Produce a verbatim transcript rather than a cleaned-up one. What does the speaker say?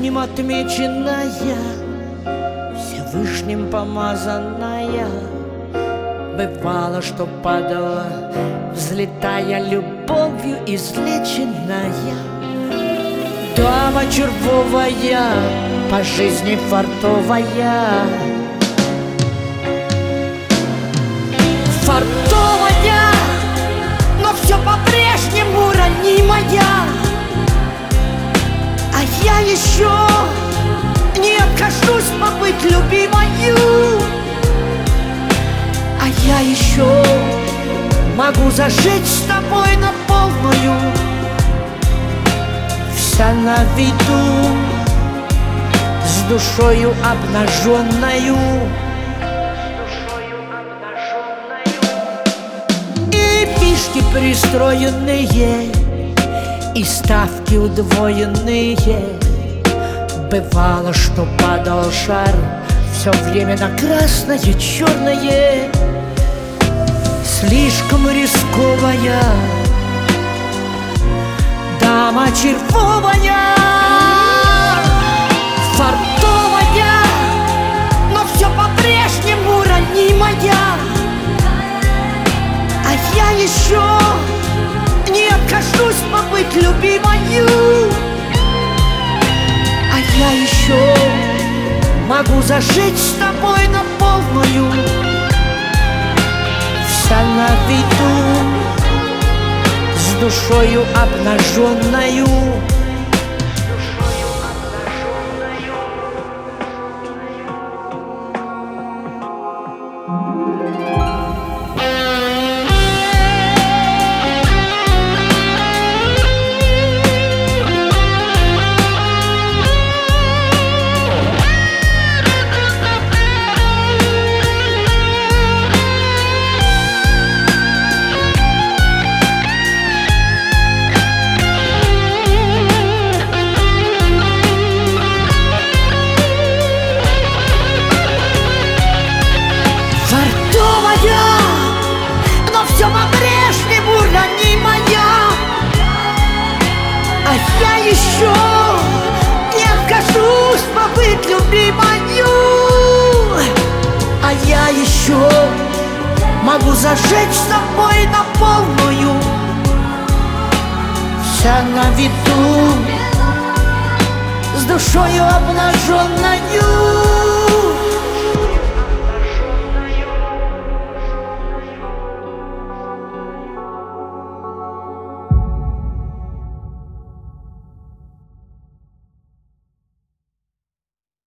Всевышним отмеченная, Всевышним помазанная. Бывало, что падала, взлетая любовью излеченная. Дама червовая, по жизни фартовая. Фартовая, но все по-прежнему ранимая. А я еще не откажусь побыть любимою. А я еще могу зажить с тобой на полную. Вся на виду, с душою обнаженною. И фишки пристроенные, и ставки удвоенные. Бывало, что падал шар, все время на красное, черное. Слишком рисковая дама червовая. Фартовая, но все по-прежнему ранимая. А я еще не откажусь побыть любимою. А я еще могу зажить с тобой на полную. Вся на виду, с душою обнаженною. Но все по-прежнему ранимая. А я еще не откажусь побыть любимою. А я еще могу зажечь с тобой на полную. Вся на виду, с душою обнаженною.